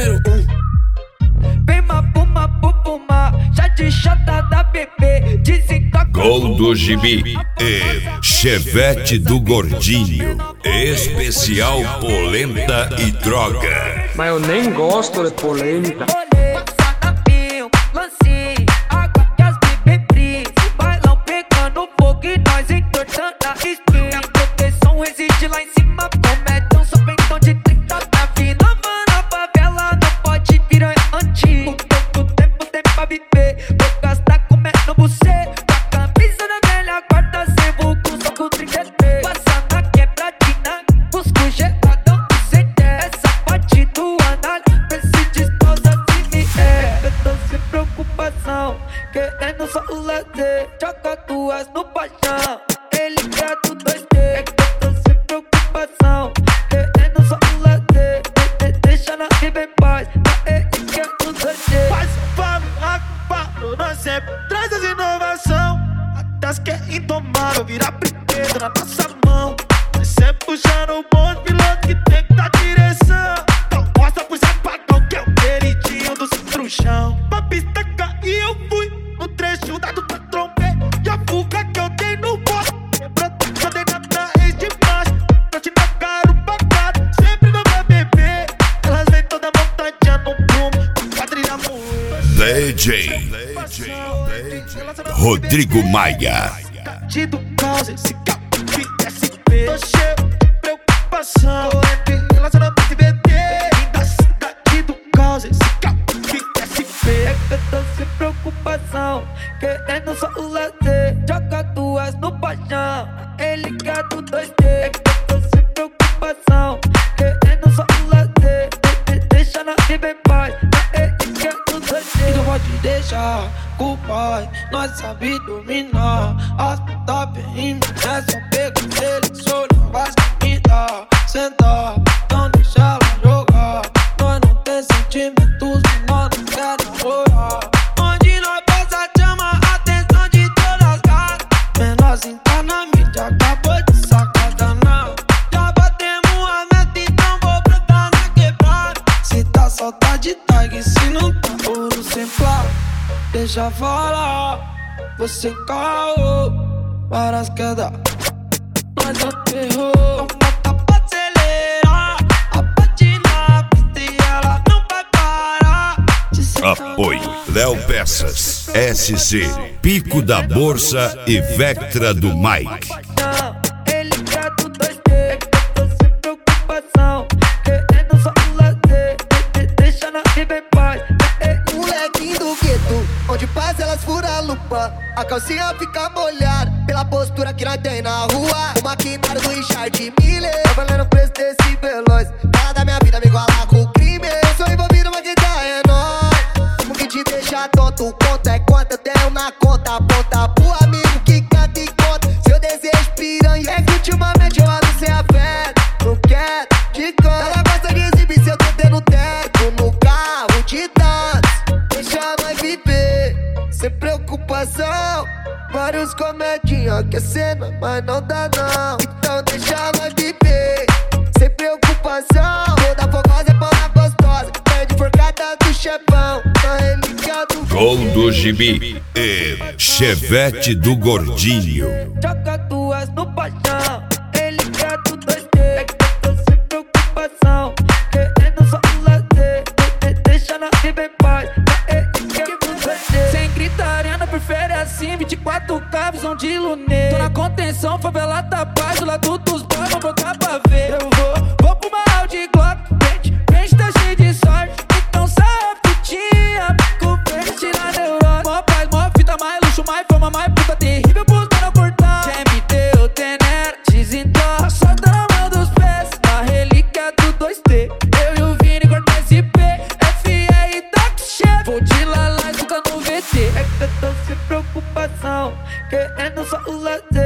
número 1. Vem mapuma, pupuma, já de chata da bebê. Dizem que Gol do Gibi e Chevette do Gordinho. Especial polenta e droga. Mas eu nem gosto de polenta. Resiste lá em cima, comédia, só pentão de 30 da vida. Na favela não pode virar antigo. Pouco tempo tem pra viver, vou gastar comendo você. Com a camisa da velha guarda, sem vulgo, só com 33. Passa na quebradinha, busco geladão do CD. Essa parte do anal, vê se desposa se me é. Eu tô sem preocupação, querendo só o lazer. Joga duas no paixão, ele quer do 2D. Querendo só um lazer, deixa na vida em paz. Faz falo, nós sempre traz as inovação. A tasca é indomável, virar primeiro na nossa mão. Nós sempre puxando o bonde, piloto que tem que dar direção. Então mostra pro sapatão que é o queridinho do centro-chão. Pra pista cair eu fui, no trecho da do trombei. E a fuga que eu dei no bote, quebrou a coordenada da ex de macho. Pra te tacar o pagado, sempre no BBB. Elas vêm toda montadinha no prumo, com quadrilha moeda. DJ Rodrigo Maia. Tido causa, esse cap SP. Tô cheio de preocupação, entre relacionamento e BT. Da cidade do causa, esse cap SP. É que eu tô sem preocupação, querendo só o lazer. Joga duas no paixão, ele quer do 2D. É que eu tô sem preocupação, querendo só o lazer. Deixa na vida em paz, ele quer do 2D. E não pode deixar com o pai, nós sabe dominar. As puta vem em mim, é só pegar ele, só não vai me dar. Sentar, não deixa ela jogar. Nós não tem sentimentos, nós não quer namorar. Onde nós passa chama a atenção de todas as gatas. Menorzinho tá na mídia, acabou de sacar danado. Já batemos a meta, então vou brotar na quebrada. Se tá solta de tag, se não tá ouro sem placa. Deixa falar, você caô, várias quedas, nós não ferrou. Não bota pra acelerar, a bate na pista e ela não vai parar. Apoio Léo Peças, SC, Pico da Bolsa e Vectra do Mike. Ele quer do 2D, é que eu tô sem preocupação, querendo só o lazer. Deixa na vida em paz. Molequinho do gueto, onde passa elas furam a lupa. A calcinha fica molhada pela postura que nós tem na rua. O maquinário do Richard Miller tá valendo o preço desse veloz. Fala da minha vida, me igualar com o crime. Eu sou envolvido, mas quem tá é nóis. Como que te deixa tonto, conta é quanto eu tenho na conta. Aponta pro amigo que canta e conta. Seu desejo piranha é que ultimamente eu ando sem afeto. Não quero te conta. Ela gosta de exibir seu dedo no teto, no carro de dança. Deixa nós viver, sem preocupação. Vários comedinhos que cena, mas não dá não. Então deixa nós viver, sem preocupação. Toda fogosa é paula gostosa, pede forcada do chefão. Na relíquia do Gol do Gibi e Chevette do Gordinho. Joga duas no paixão, ele quer do 2D. É que eu tô sem preocupação, querendo só o lazer. Deixa na vida em paz, ele quer do 2D. Sem gritaria, não prefere assim, 24K, visão de lunê. Tô na contenção, favela tá paz, do lado dos boys, vou botar pra ver. Eu vou pro uma Audi Glock, gente tá cheio de sorte. Então sai a fitinha, com verde tira neurose. Mó paz, mó fita, mais luxo, mais fama, mais puta terrível, buscando cortar. Quem me deu tenera, desentola, só dá na mão dos pés. Na relíquia do 2D, eu e o Vini corta SP, FR e taxi chef. Vou de lalá, escuta no VT. É que eu tô sem preocupação, querendo só o lazer.